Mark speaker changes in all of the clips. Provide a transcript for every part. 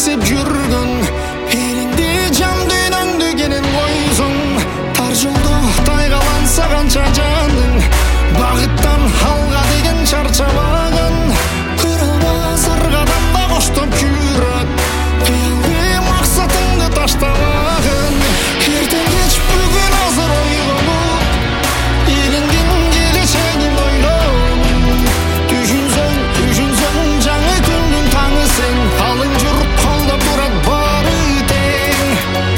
Speaker 1: іздеп жүргін, еліңде жан дүйнөңдү кенен койсоң. Тар жолдо тайгаланса канча жаның, багыттан алга деген чарчабагын. Кырылбас ар кадамда коштоп жүрөт, кыялбы максатыңды таштабагын. Эртең кеч бүгүн азыр ойгонуп, элиңдин келечегин ойлон. Түшүнсөң жаңы күндүн таңы сен, алың журуп колдоп турат баары тең.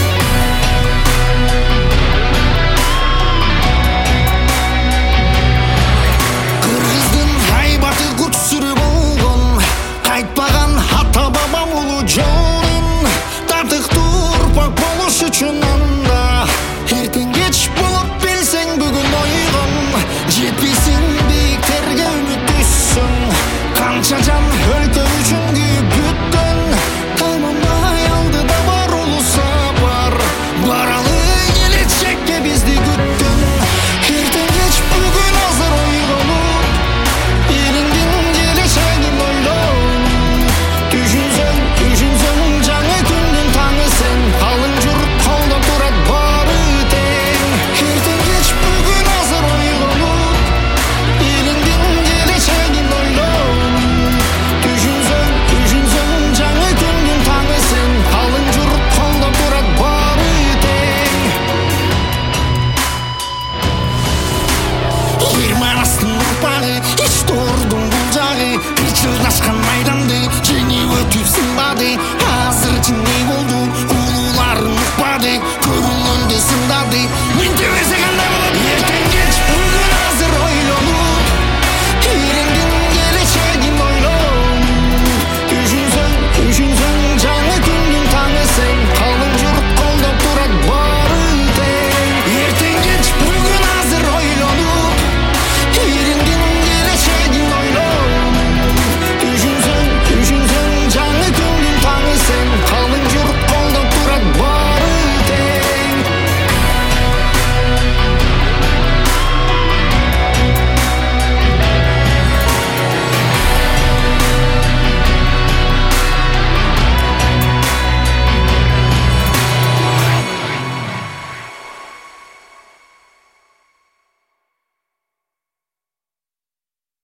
Speaker 1: Кыргыздын айбаты курт сүрү болгон, кайтпаган ата бабам улуу жолун. Тартыктуу урпак болуш үчүн анда эртең кеч болуп билсең бүгүн ойгон. Жетпейсиң бийиктерге үмүттүсүң, канча жан